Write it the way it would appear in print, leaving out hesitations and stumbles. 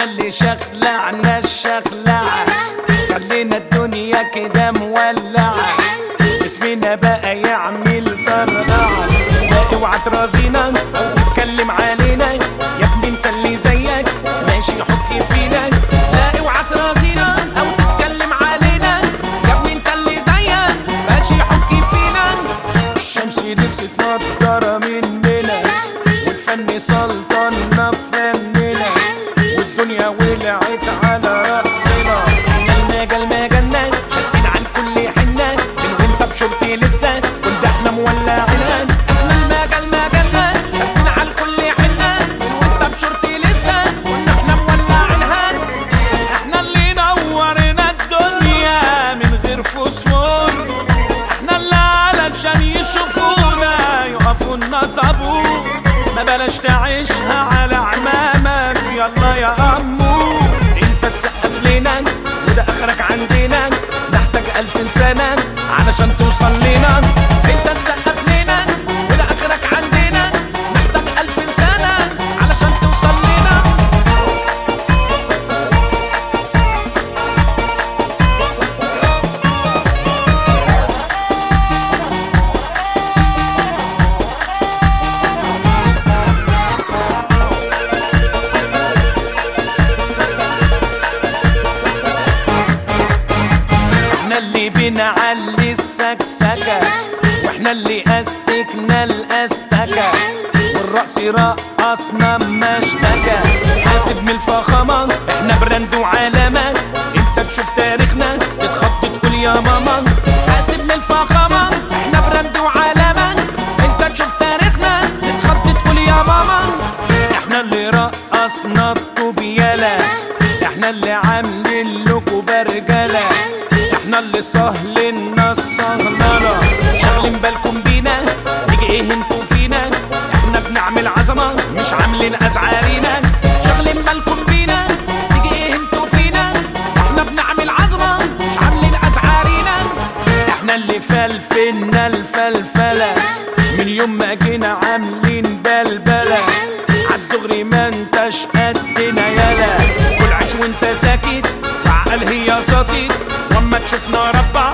احنا اللي شخلعنا الشخلعة، خلينا الدنيا كده مولعة، اسمنا بقى يعمل طرقعة. لا اوعى ترازينا او تتكلم علينا، يا ابني انت اللي زيك ماشي حك فينا. لا اوعى ترازينا او تتكلم علينا، يا ابني انت اللي زيك ماشي حك فينا. الشمس لبست نضارة مننا، والفن سلطنا بفننا، والدنيا ولعت على رأسنا. احنا المجال مجالنا شايفين عن كل حنة، من وانت بشرطي لسه كنت احنا مولعينها. احنا المجال مجالنا شايفين عن كل حنة، من وانت بشرطي لسه كنا احنا مولعينها. احنا اللي نورنا الدنيا من غير فوسفور، احنا اللي علشان يشوفونا يقفونا طابور. ما بلاش تعيشها على عمامك يلا يا أمو، انت تسقف لنا وده اخرك عندنا، نحتاج 1000 سنة علشان توصل لنا. انت تسقف لنا وده اخرك عندنا، نحتاج 1000 سنة علشان توصل لنا. احنا اللي بنعلي السكسكة، واحنا اللي استكنا الاستكة، والرقص رقصنا مشتكى. حاسب من الفخامة احنا براند وعلامة، انت تشوف تاريخنا تتخض تقول يا ماما. حاسب من الفخامة احنا براند وعلامة، انت تشوف تاريخنا تتخض تقول يا ماما. احنا اللي رقصنا الطوبيالة، احنا اللي عاملين لكم برجلة، احنا اللي سهلنا السهللة. شاغلين بالكم بينا نيجي ايه انتوا فينا، احنا بنعمل عظمة مش عاملين ازعارينا. شاغلين بالكم بينا نيجي ايه انتوا فينا، احنا بنعمل عظمة مش عاملين ازعارينا. احنا اللي فلفلنا الفلفلة، من يوم ما جينا عاملين بلبلة، عالدغري ما انتش قدنا يالا. كل عيش وانت ساكت وعقل هي ساكت، واما تشوفنا ربع